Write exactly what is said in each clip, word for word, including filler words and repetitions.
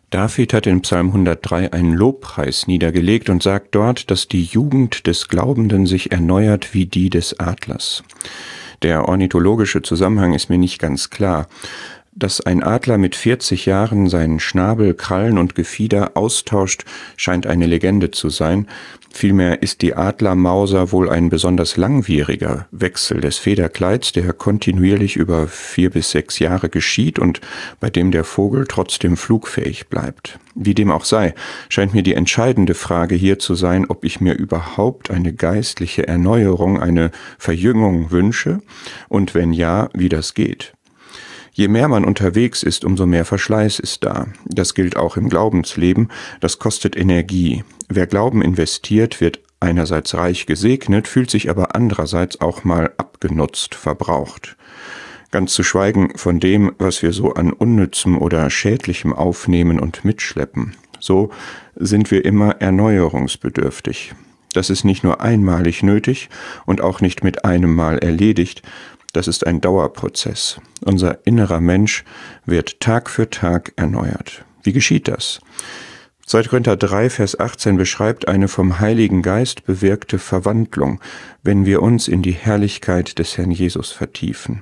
David hat in Psalm hundertdrei einen Lobpreis niedergelegt und sagt dort, dass die Jugend des Glaubenden sich erneuert wie die des Adlers. Der ornithologische Zusammenhang ist mir nicht ganz klar. Dass ein Adler mit vierzig Jahren seinen Schnabel, Krallen und Gefieder austauscht, scheint eine Legende zu sein. Vielmehr ist die Adlermauser wohl ein besonders langwieriger Wechsel des Federkleids, der kontinuierlich über vier bis sechs Jahre geschieht und bei dem der Vogel trotzdem flugfähig bleibt. Wie dem auch sei, scheint mir die entscheidende Frage hier zu sein, ob ich mir überhaupt eine geistliche Erneuerung, eine Verjüngung wünsche und wenn ja, wie das geht. Je mehr man unterwegs ist, umso mehr Verschleiß ist da. Das gilt auch im Glaubensleben. Das kostet Energie. Wer Glauben investiert, wird einerseits reich gesegnet, fühlt sich aber andererseits auch mal abgenutzt, verbraucht. Ganz zu schweigen von dem, was wir so an Unnützem oder Schädlichem aufnehmen und mitschleppen. So sind wir immer erneuerungsbedürftig. Das ist nicht nur einmalig nötig und auch nicht mit einem Mal erledigt. Das ist ein Dauerprozess. Unser innerer Mensch wird Tag für Tag erneuert. Wie geschieht das? zweiter Korinther drei, Vers achtzehn beschreibt eine vom Heiligen Geist bewirkte Verwandlung, wenn wir uns in die Herrlichkeit des Herrn Jesus vertiefen.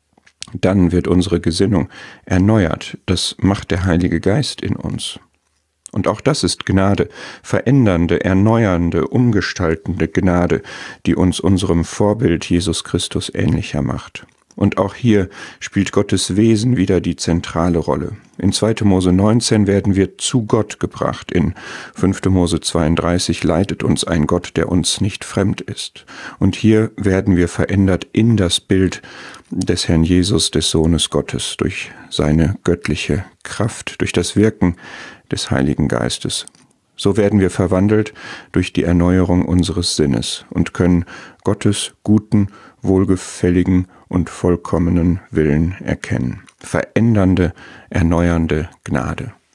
Dann wird unsere Gesinnung erneuert. Das macht der Heilige Geist in uns. Und auch das ist Gnade, verändernde, erneuernde, umgestaltende Gnade, die uns unserem Vorbild Jesus Christus ähnlicher macht. Und auch hier spielt Gottes Wesen wieder die zentrale Rolle. In zweiter Mose neunzehn werden wir zu Gott gebracht. In fünfter Mose zweiunddreißig leitet uns ein Gott, der uns nicht fremd ist. Und hier werden wir verändert in das Bild des Herrn Jesus, des Sohnes Gottes, durch seine göttliche Kraft, durch das Wirken des Heiligen Geistes. So werden wir verwandelt durch die Erneuerung unseres Sinnes und können Gottes guten, wohlgefälligen und vollkommenen Willen erkennen. Verändernde, erneuernde Gnade.